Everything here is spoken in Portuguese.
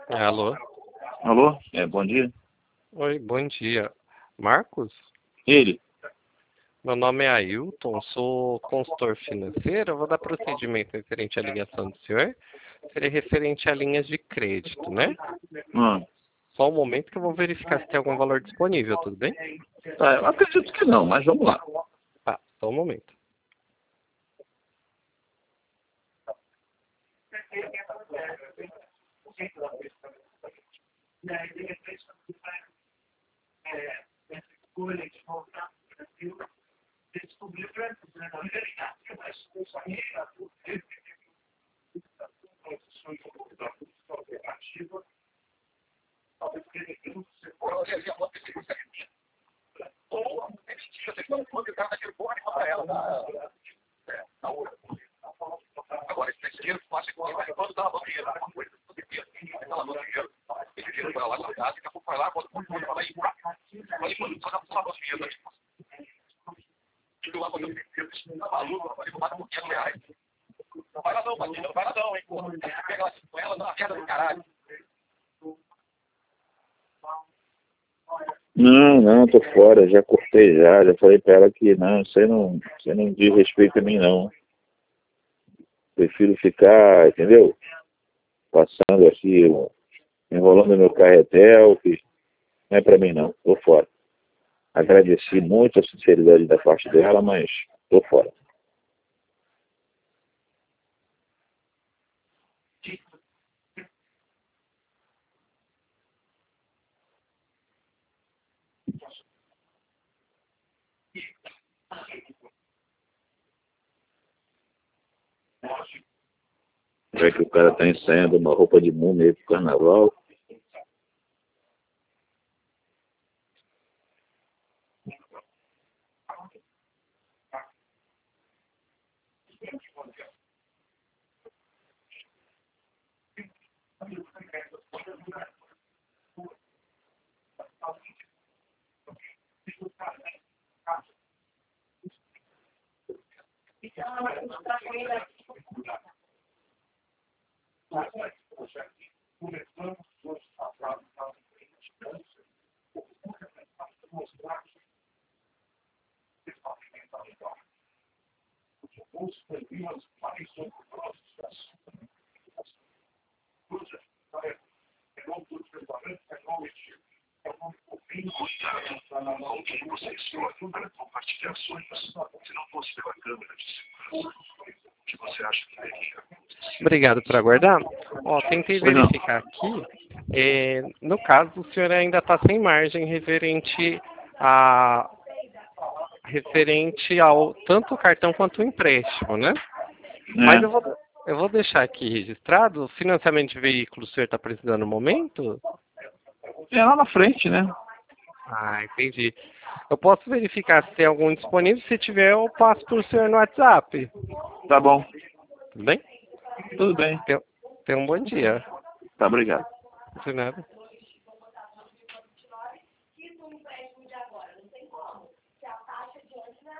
Alô? Alô? Bom dia. Oi, bom dia. Marcos? Ele? Meu nome é Ailton, sou consultor financeiro. Eu vou dar procedimento referente à ligação do senhor. Seria referente a linhas de crédito, né? Só um momento que eu vou verificar se tem algum valor disponível, tudo bem? Tá, eu acredito que não, mas vamos lá. Tá, só um momento. Não, tô fora, já cortei já falei pra ela que não, isso aí não diz respeito a mim não. Prefiro ficar, entendeu? Passando aqui, enrolando meu carretel, que não é pra mim não, tô fora. Agradeci muito a sinceridade da parte dela, mas tô fora. Já que o cara tá ensaiando uma roupa de múmia aí pro carnaval. Obrigado por aguardar. Ó, tentei verificar aqui. No caso, o senhor ainda está sem margem referente ao tanto o cartão quanto o empréstimo, né? Mas eu vou deixar aqui registrado. O financiamento de veículo o senhor está precisando no momento? É lá na frente, né? Ah, entendi. Eu posso verificar se tem algum disponível. Se tiver, eu passo para o senhor no WhatsApp. Tá bom. Tudo bem? Tudo bem. Tenha um bom dia. Tá, obrigado. De nada.